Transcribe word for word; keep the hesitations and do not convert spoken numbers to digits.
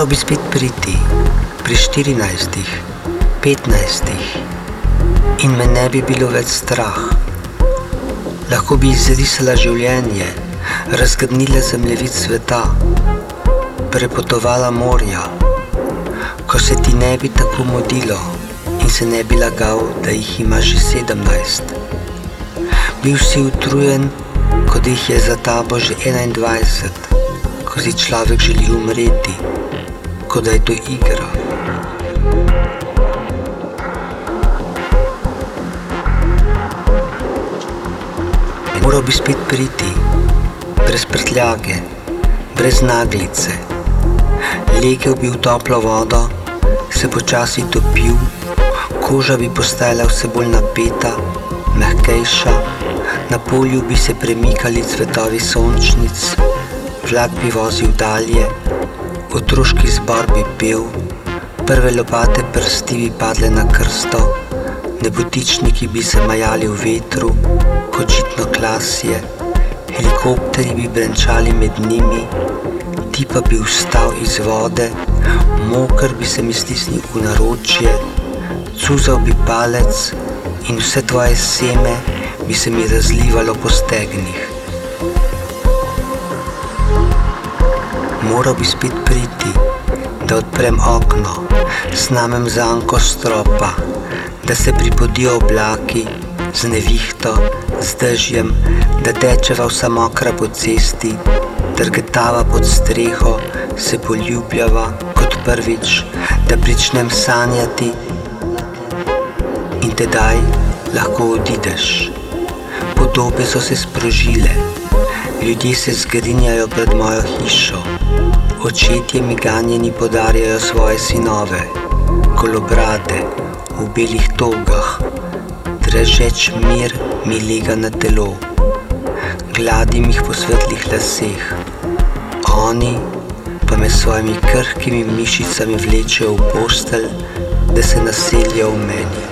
Moral bi spet priti pri štirinajstih, petnajstih in me ne bi bilo več strah. Lahko bi izrisala življenje, razgrnila zemljevid sveta, prepotovala morja, ko se ti ne bi tako modilo in se ne bi lagal, da jih ima že sedemnajst. Bil si utrujen, kot jih je za tabo že enaindvajset, ko si človek želi umreti, kot da je to igra. Moral bi spet priti, brez prtljage, brez naglice. Legel bi v toplo vodo, se počasi topil, koža bi postajala vse bolj napeta, mehkejša, na polju bi se premikali cvetovi sončnic, vlak bi vozil dalje, otroški zbor bi pel, prve lopate prsti bi padle na krsto, nebotičniki bi se majali v vetru, kot žitno klasje, helikopteri bi brenčali med njimi, ti pa bi vstal iz vode, moker bi se mi stisnil v naročje, cuzal bi palec in vse tvoje seme bi se mi razlivalo po stegnih. Moral bi spet priti, da odprem okno, snamem zanko stropa, da se pripodijo oblaki z nevihto, z dežjem, da tečeva vsa mokra po cesti, drgetava pod streho, se poljubljava kot prvič, da pričnem sanjati in tedaj lahko odideš. Podobe so se sprožile, ljudje se zgrinjajo pred mojo hišo, očetje mi ganjeni podarjajo svoje sinove, golobrade v belih togah, drežeč mir mi lega na telo, gladim jih po svetlih laseh, oni pa me svojimi krhkimi mišicami vlečejo v postelj, da se naselijo v meni.